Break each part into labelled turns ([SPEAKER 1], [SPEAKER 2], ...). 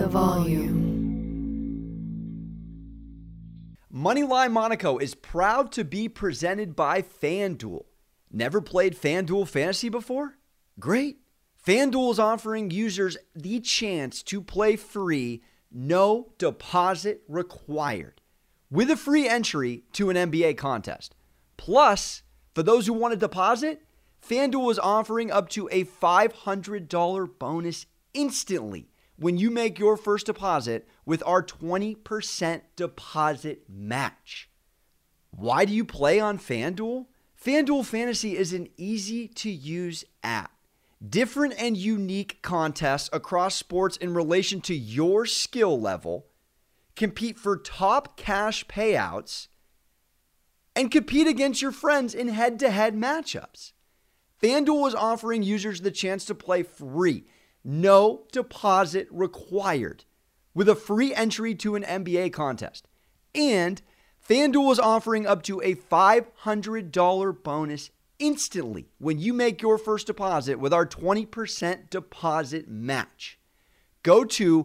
[SPEAKER 1] the volume.
[SPEAKER 2] Moneyline Monaco is proud to be presented by FanDuel. Never played FanDuel Fantasy before? Great. FanDuel is offering users the chance to play free, no deposit required, with a free entry to an NBA contest. Plus, for those who want to deposit, FanDuel is offering up to a $500 bonus instantly when you make your first deposit with our 20% deposit match. Why do you play on FanDuel? FanDuel Fantasy is an easy-to-use app. Different and unique contests across sports in relation to your skill level, compete for top cash payouts, and compete against your friends in head-to-head matchups. FanDuel is offering users the chance to play free, no deposit required, with a free entry to an NBA contest. And FanDuel is offering up to a $500 bonus instantly when you make your first deposit with our 20% deposit match. Go to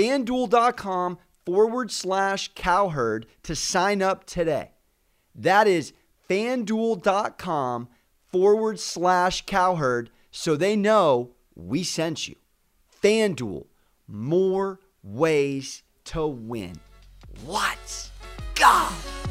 [SPEAKER 2] FanDuel.com/Cowherd to sign up today. That is FanDuel.com/Cowherd so they know we sent you. FanDuel, more ways to win. Let's go!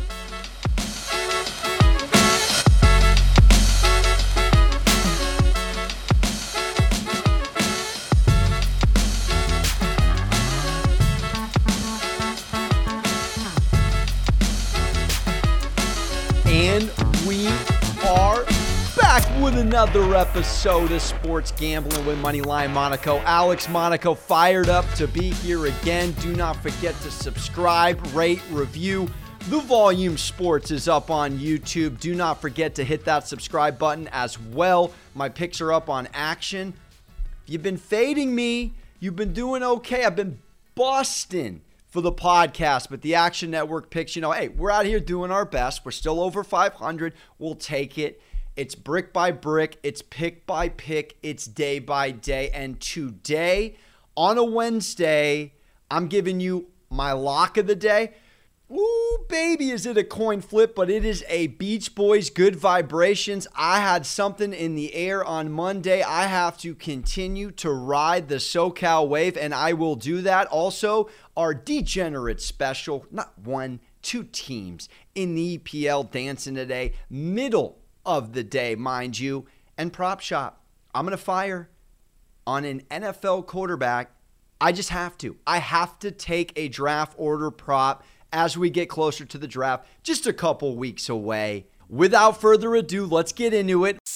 [SPEAKER 2] And we are back with another episode of Sports Gambling with Moneyline Monaco. Alex Monaco fired up to be here again. Do not forget to subscribe, rate, review. The Volume Sports is up on YouTube. Do not forget to hit that subscribe button as well. My picks are up on Action. If you've been fading me, you've been doing okay. I've been busting for the podcast, but the Action Network picks, hey, we're out here doing our best. We're still over 500. We'll take it. It's brick by brick. It's pick by pick. It's day by day. And today, on a Wednesday, I'm giving you my lock of the day. Ooh, baby, is it a coin flip, but it is a Beach Boys Good Vibrations. I had something in the air on Monday. I have to continue to ride the SoCal wave, and I will do that. Also, our Degenerate special, not one, two teams in the EPL dancing today, middle of the day, mind you, and Prop Shop. I'm going to fire on an NFL quarterback. I just have to. I have to take a draft order prop as we get closer to the draft, just a couple weeks away. Without further ado, let's get into it.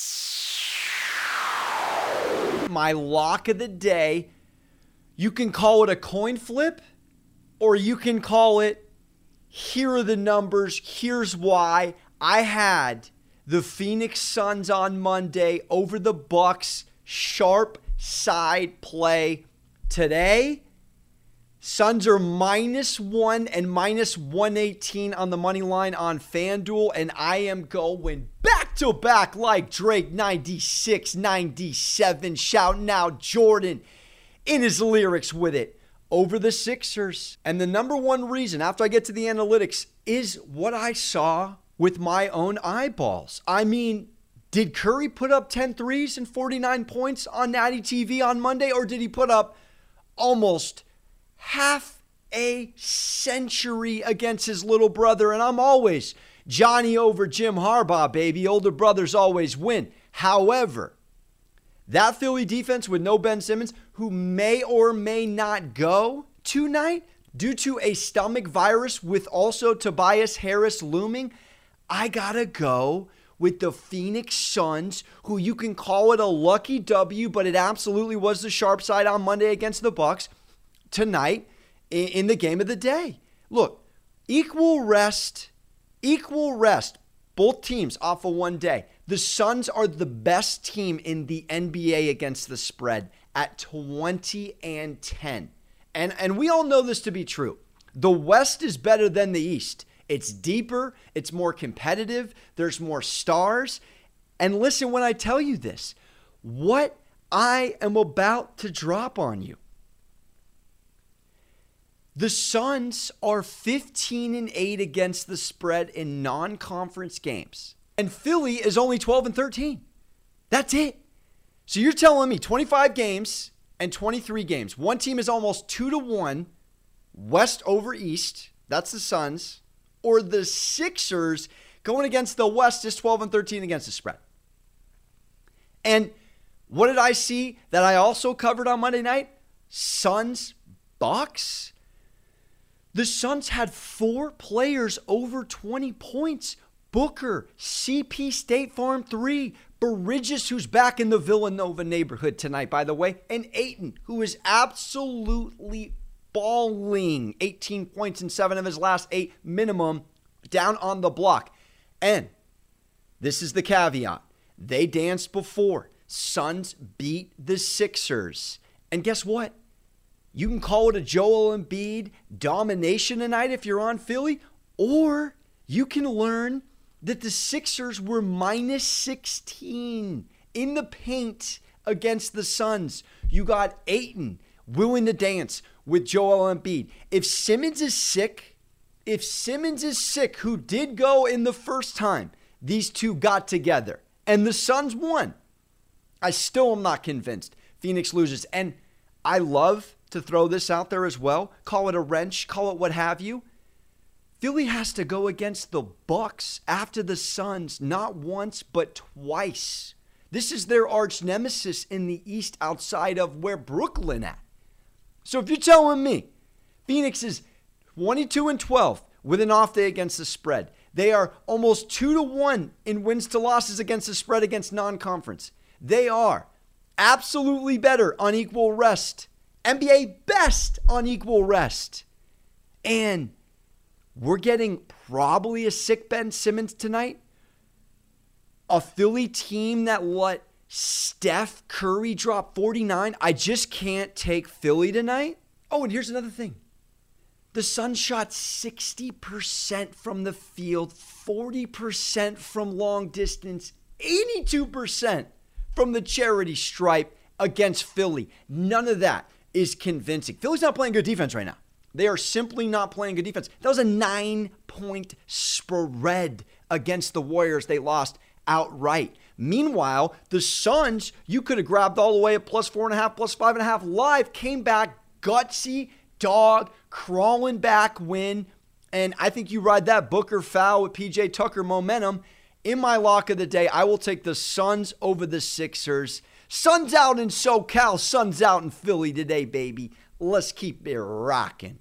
[SPEAKER 2] My lock of the day, you can call it a coin flip, or you can call it, here are the numbers, here's why. I had the Phoenix Suns on Monday over the Bucks, sharp side play. Today, Suns are -1 and -118 on the money line on FanDuel, and I am going back-to-back like Drake, 96, 97, shouting out Jordan in his lyrics with it, over the Sixers. And the number one reason, after I get to the analytics, is what I saw with my own eyeballs. I mean, did Curry put up 10 threes and 49 points on Natty TV on Monday, or did he put up almost half a century against his little brother? And I'm always Johnny over Jim Harbaugh, baby. Older brothers always win. However, that Philly defense with no Ben Simmons, who may or may not go tonight due to a stomach virus with also Tobias Harris looming, I gotta go with the Phoenix Suns, who you can call it a lucky W, but it absolutely was the sharp side on Monday against the Bucks tonight in the game of the day. Look, equal rest, both teams off of one day. The Suns are the best team in the NBA against the spread at 20-10. And we all know this to be true. The West is better than the East. It's deeper, it's more competitive, there's more stars. And listen when I tell you this, what I am about to drop on you The Suns are 15-8 against the spread in non-conference games. And Philly is only 12-13. That's it. So you're telling me 25 games and 23 games. One team is almost 2-1, West over East. That's the Suns. Or the Sixers going against the West is 12-13 against the spread. And what did I see that I also covered on Monday night? Suns, Bucks. The Suns had 4 players over 20 points. Booker, CP State Farm 3, Bridges, who's back in the Villanova neighborhood tonight, by the way, and Ayton, who is absolutely balling. 18 points in 7 of his last 8 minimum down on the block. And this is the caveat. They danced before. Suns beat the Sixers. And guess what? You can call it a Joel Embiid domination tonight if you're on Philly, or you can learn that the Sixers were minus 16 in the paint against the Suns. You got Ayton willing to dance with Joel Embiid. If Simmons is sick, who did go in the first time, these two got together and the Suns won. I still am not convinced Phoenix loses. And I love to throw this out there as well. Call it a wrench, call it what have you. Philly has to go against the Bucks after the Suns, not once, but twice. This is their arch nemesis in the East outside of where Brooklyn at. So if you're telling me Phoenix is 22-12 with an off day against the spread, they are almost 2-1 in wins to losses against the spread against non-conference. They are absolutely better on equal rest. NBA best on equal rest. And we're getting probably a sick Ben Simmons tonight. A Philly team that let Steph Curry drop 49. I just can't take Philly tonight. Oh, and here's another thing. The Suns shot 60% from the field, 40% from long distance, 82% from the charity stripe against Philly. None of that is convincing. Philly's not playing good defense right now. They are simply not playing good defense. That was a 9-point spread against the Warriors. They lost outright. Meanwhile, the Suns, you could have grabbed all the way at plus 4.5, plus 5.5 live, came back gutsy, dog, crawling back win. And I think you ride that Booker foul with PJ Tucker momentum. In my lock of the day, I will take the Suns over the Sixers. Suns out in SoCal, Suns out in Philly today, baby. Let's keep it rocking.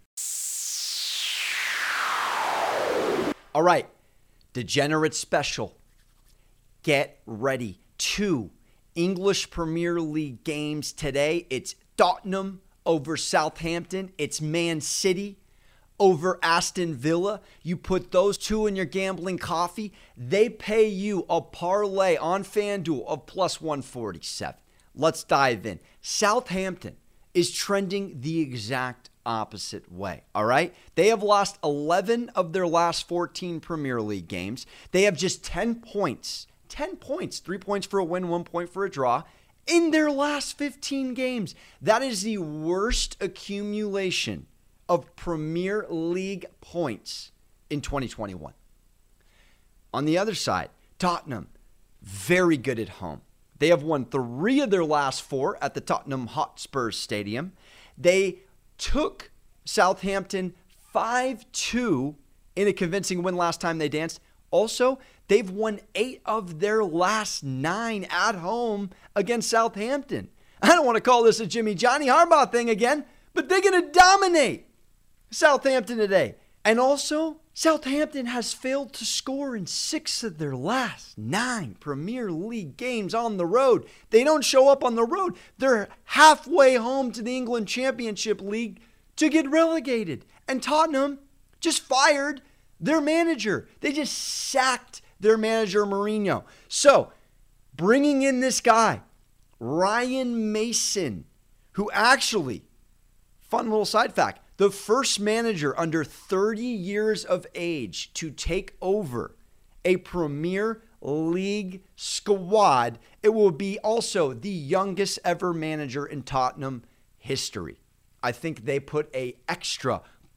[SPEAKER 2] All right, Degenerate Special. Get ready. 2 English Premier League games today. It's Tottenham over Southampton. It's Man City over Aston Villa. You put those 2 in your gambling coffee, they pay you a parlay on FanDuel of plus 147. Let's dive in. Southampton is trending the exact opposite way, all right? They have lost 11 of their last 14 Premier League games. They have just 10 points. 10 points. 3 points for a win, 1 point for a draw in their last 15 games. That is the worst accumulation of Premier League points in 2021. On the other side, Tottenham, very good at home. They have won 3 of their last 4 at the Tottenham Hotspur Stadium. They took Southampton 5-2 in a convincing win last time they danced. Also, they've won 8 of their last 9 at home against Southampton. I don't want to call this a Johnny Harbaugh thing again, but they're going to dominate Southampton today. And also, Southampton has failed to score in 6 of their last 9 Premier League games on the road. They don't show up on the road. They're halfway home to the England Championship League to get relegated. And Tottenham just fired their manager. They just sacked their manager, Mourinho. So, bringing in this guy, Ryan Mason, who actually, fun little side fact, the first manager under 30 years of age to take over a Premier League squad. It will be also the youngest ever manager in Tottenham history. I think they put an extra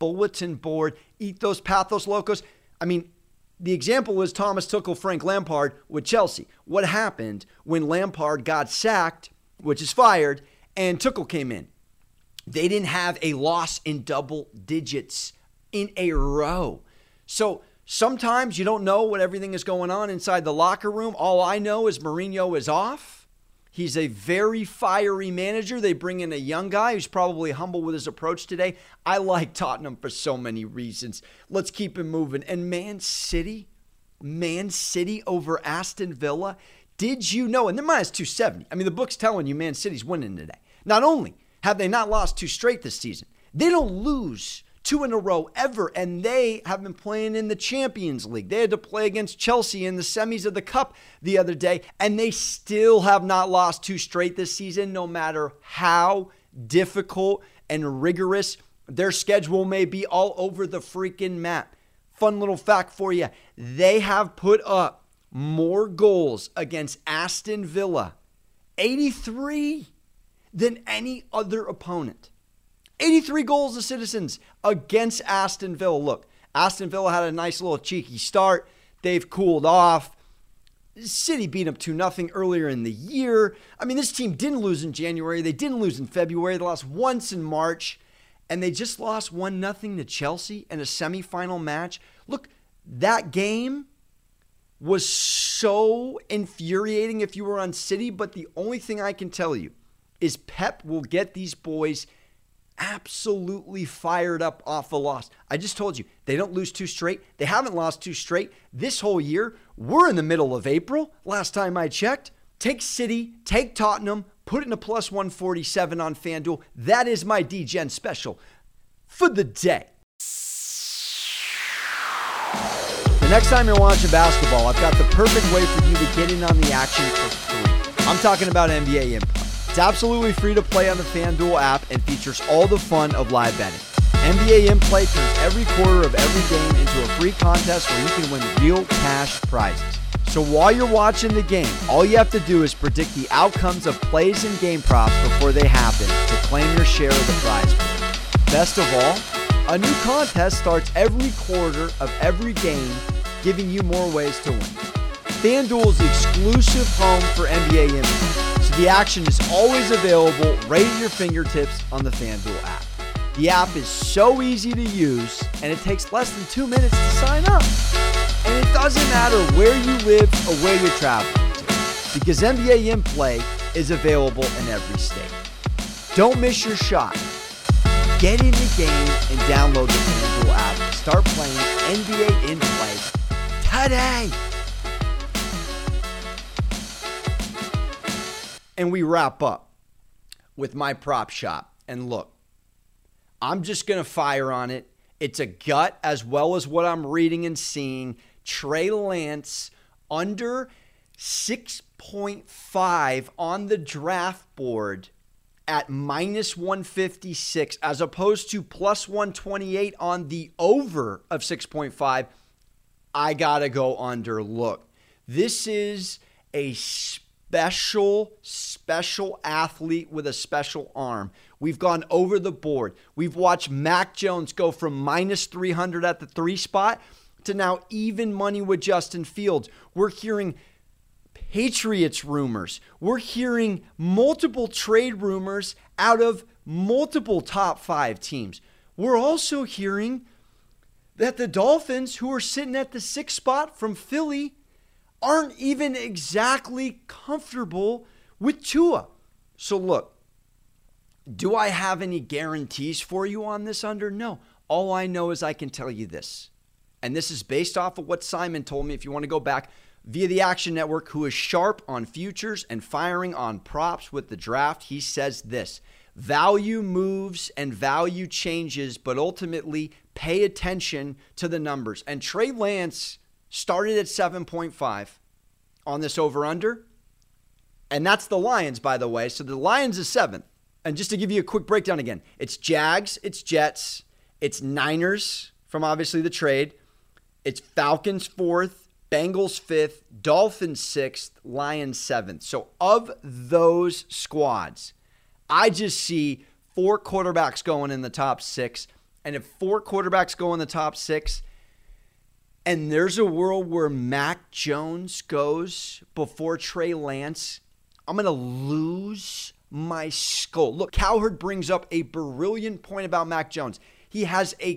[SPEAKER 2] bulletin board. Eat those Pathos Locos. I mean, the example was Thomas Tuchel, Frank Lampard with Chelsea. What happened when Lampard got sacked, which is fired, and Tuchel came in? They didn't have a loss in double digits in a row. So sometimes you don't know what everything is going on inside the locker room. All I know is Mourinho is off. He's a very fiery manager. They bring in a young guy who's probably humble with his approach today. I like Tottenham for so many reasons. Let's keep it moving. And Man City over Aston Villa. Did you know? And they're minus 270. I mean, the book's telling you Man City's winning today. Not only have they not lost 2 straight this season, they don't lose 2 in a row ever, and they have been playing in the Champions League. They had to play against Chelsea in the semis of the Cup the other day, and they still have not lost 2 straight this season, no matter how difficult and rigorous their schedule may be all over the freaking map. Fun little fact for you. They have put up more goals against Aston Villa, 83, than any other opponent. 83 goals to Citizens against Aston Villa. Look, Aston Villa had a nice little cheeky start. They've cooled off. City beat them 2-0 earlier in the year. I mean, this team didn't lose in January. They didn't lose in February. They lost once in March. And they just lost 1-0 to Chelsea in a semifinal match. Look, that game was so infuriating if you were on City. But the only thing I can tell you is Pep will get these boys absolutely fired up off a loss. I just told you, they don't lose 2 straight. They haven't lost 2 straight this whole year. We're in the middle of April, last time I checked. Take City, take Tottenham, put it in a plus 147 on FanDuel. That is my DGen special for the day. The next time you're watching basketball, I've got the perfect way for you to get in on the action for free. I'm talking about NBA In-Play. It's absolutely free to play on the FanDuel app and features all the fun of live betting. NBA In-Play turns every quarter of every game into a free contest where you can win real cash prizes. So while you're watching the game, all you have to do is predict the outcomes of plays and game props before they happen to claim your share of the prize pool. Best of all, a new contest starts every quarter of every game, giving you more ways to win. FanDuel is the exclusive home for NBA In-Play. The action is always available right at your fingertips on the FanDuel app. The app is so easy to use, and it takes less than 2 minutes to sign up. And it doesn't matter where you live or where you're traveling to, because NBA In-Play is available in every state. Don't miss your shot. Get in the game and download the FanDuel app and start playing NBA In-Play today. And we wrap up with my prop shop. And look, I'm just going to fire on it. It's a gut as well as what I'm reading and seeing. Trey Lance under 6.5 on the draft board at minus 156 as opposed to plus 128 on the over of 6.5. I got to go under. Look, this is a special athlete with a special arm. We've gone over the board. We've watched Mac Jones go from minus 300 at the 3 spot to now even money with Justin Fields. We're hearing Patriots rumors. We're hearing multiple trade rumors out of multiple top 5 teams. We're also hearing that the Dolphins, who are sitting at the 6th spot from Philly, aren't even exactly comfortable with Tua. So look, do I have any guarantees for you on this under? No. All I know is I can tell you this. And this is based off of what Simon told me. If you want to go back via the Action Network, who is sharp on futures and firing on props with the draft, he says this: value moves and value changes, but ultimately pay attention to the numbers. And Trey Lance started at 7.5 on this over-under. And that's the Lions, by the way. So the Lions is 7th. And just to give you a quick breakdown again, it's Jags, it's Jets, it's Niners from obviously the trade, it's Falcons 4th, Bengals 5th, Dolphins 6th, Lions 7th. So of those squads, I just see 4 quarterbacks going in the top 6 And if 4 quarterbacks go in the top 6, and there's a world where Mac Jones goes before Trey Lance, I'm going to lose my skull. Look, Cowherd brings up a brilliant point about Mac Jones. He has a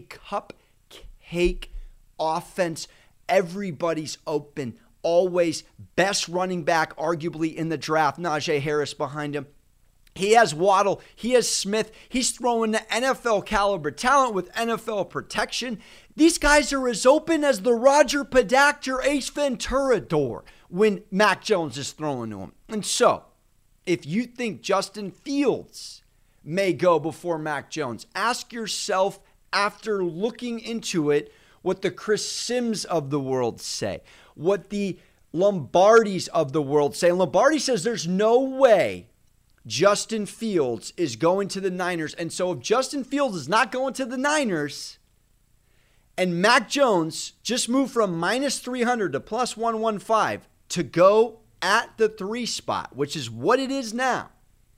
[SPEAKER 2] cupcake offense. Everybody's open. Always best running back, arguably, in the draft. Najee Harris behind him. He has Waddle. He has Smith. He's throwing the NFL caliber talent with NFL protection. These guys are as open as the Roger Podacter Ace Ventura door when Mac Jones is throwing to him. And so, if you think Justin Fields may go before Mac Jones, ask yourself, after looking into it, what the Chris Sims of the world say, what the Lombardis of the world say. Lombardi says there's no way Justin Fields is going to the Niners. And so if Justin Fields is not going to the Niners and Mac Jones just moved from minus 300 to plus 115 to go at the 3 spot, which is what it is now,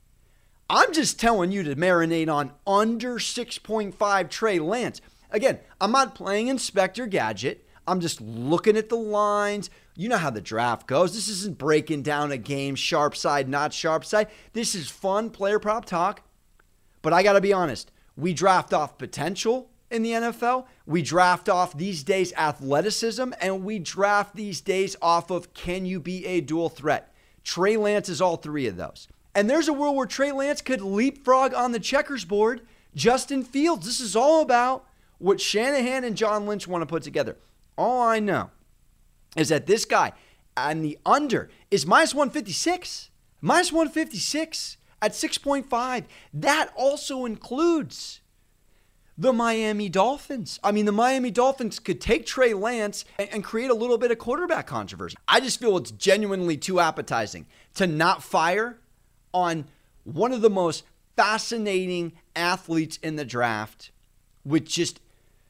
[SPEAKER 2] I'm just telling you to marinate on under 6.5 Trey Lance. Again, I'm not playing Inspector Gadget. I'm just looking at the lines. You know how the draft goes. This isn't breaking down a game, sharp side, not sharp side. This is fun player prop talk. But I got to be honest. We draft off potential in the NFL. We draft off these days athleticism. And we draft these days off of, can you be a dual threat? Trey Lance is all 3 of those. And there's a world where Trey Lance could leapfrog on the checkers board Justin Fields. This is all about what Shanahan and John Lynch want to put together. All I know is that this guy and the under is minus 156. Minus 156 at 6.5. That also includes the Miami Dolphins. I mean, the Miami Dolphins could take Trey Lance and create a little bit of quarterback controversy. I just feel it's genuinely too appetizing to not fire on one of the most fascinating athletes in the draft with just,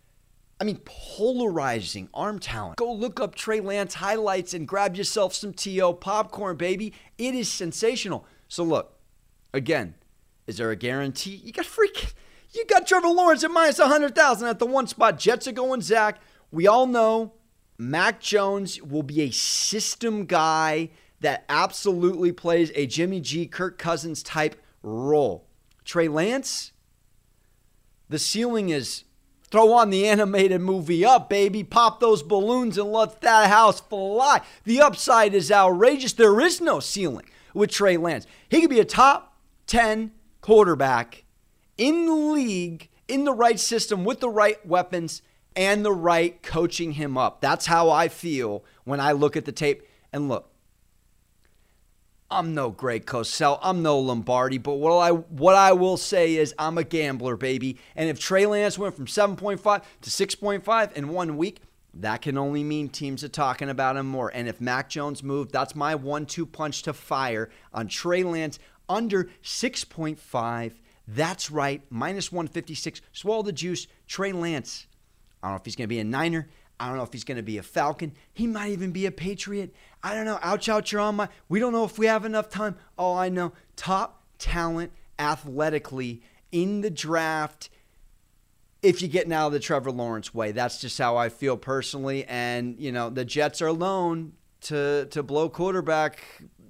[SPEAKER 2] polarizing arm talent. Go look up Trey Lance highlights and grab yourself some T.O. popcorn, baby. It is sensational. So look, again, is there a guarantee? You got Trevor Lawrence at minus 100,000 at the 1 spot. Jets are going Zach. We all know Mac Jones will be a system guy that absolutely plays a Jimmy G, Kirk Cousins type role. Trey Lance, the ceiling is throw on the animated movie Up, baby. Pop those balloons and let that house fly. The upside is outrageous. There is no ceiling with Trey Lance. He could be a top 10 quarterback in the league, in the right system, with the right weapons, and the right coaching him up. That's how I feel when I look at the tape. And look, I'm no Greg Cosell. I'm no Lombardi. But what I will say is I'm a gambler, baby. And if Trey Lance went from 7.5 to 6.5 in 1 week, that can only mean teams are talking about him more. And if Mac Jones moved, that's my 1-2 punch to fire on Trey Lance under 6.5. That's right, minus 156. Swallow the juice. Trey Lance. I don't know if he's going to be a Niner. I don't know if he's going to be a Falcon. He might even be a Patriot. I don't know. Ouch, you're on my... We don't know if we have enough time. All I know, top talent athletically in the draft if you're getting out of the Trevor Lawrence way. That's just how I feel personally. And, the Jets are alone to blow quarterback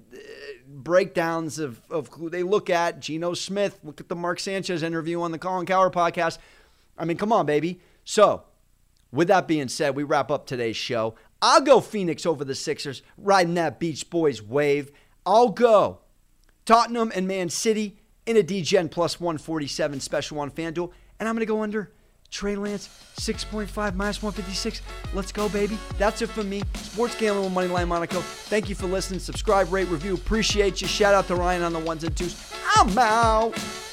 [SPEAKER 2] breakdowns of who they look at. Geno Smith. Look at the Mark Sanchez interview on the Colin Cowherd podcast. Come on, baby. So, with that being said, we wrap up today's show. I'll go Phoenix over the Sixers, riding that Beach Boys wave. I'll go Tottenham and Man City in a DGen plus 147 special on FanDuel. And I'm going to go under Trey Lance, 6.5 minus 156. Let's go, baby. That's it for me. Sports Gambling with Moneyline Monaco. Thank you for listening. Subscribe, rate, review. Appreciate you. Shout out to Ryan on the ones and twos. I'm out.